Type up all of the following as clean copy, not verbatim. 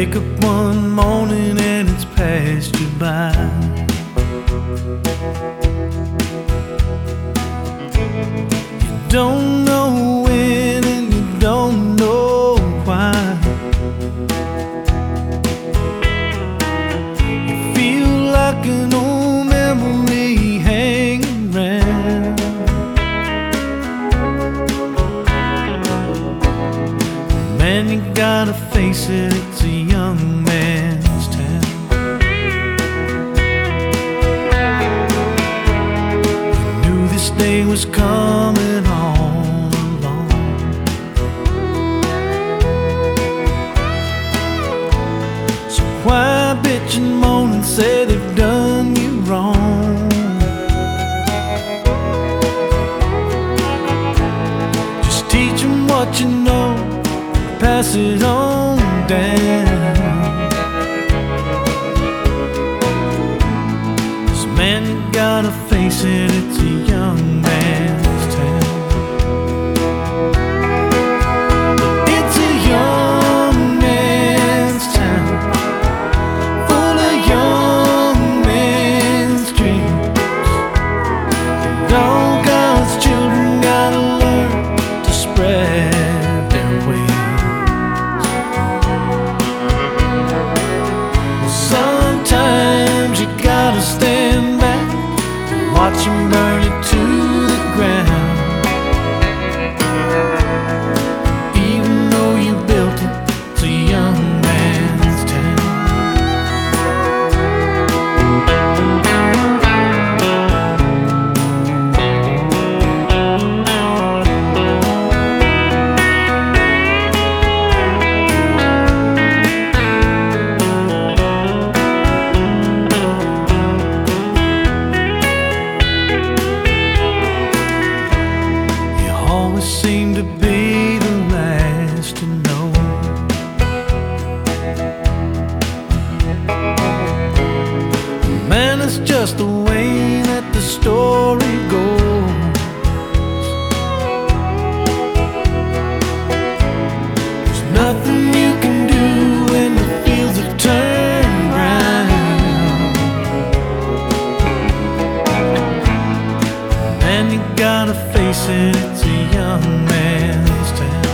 wake up one morning and it's passed you by. You don't know when and you don't know why. You feel like an old memory hanging round. Man, you gotta face it, it's a young man's town. You knew this day was coming all along. So why bitch and moan and say they've done you wrong? Just teach them what you know, pass it on down. 'Cause man, you gotta face it, it's a young man's town. It's a young man's town, full of young men's dreams. And all God's children gotta learn to spread their wings. Sometimes you gotta stand back and watch them burn it to the ground. Even though you built it, it's a young man's town. Always seem to be the last to know. Man, it's just the way that the story goes. There's nothing you can do when the fields have turned round. Man, you gotta face it, it's a young man's town.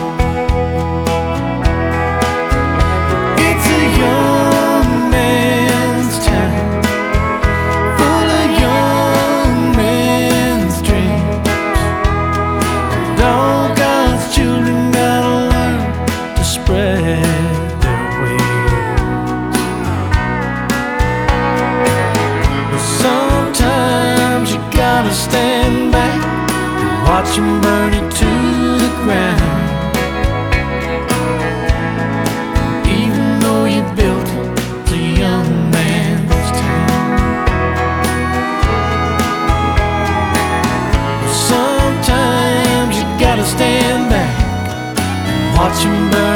It's a young man's town, full of young men's dreams. And all God's children gotta learn to spread their wings. But sometimes you gotta stand back, watch them burn it to the ground. Even though you built it, it's a young man's town. But sometimes you gotta stand back and watch them burn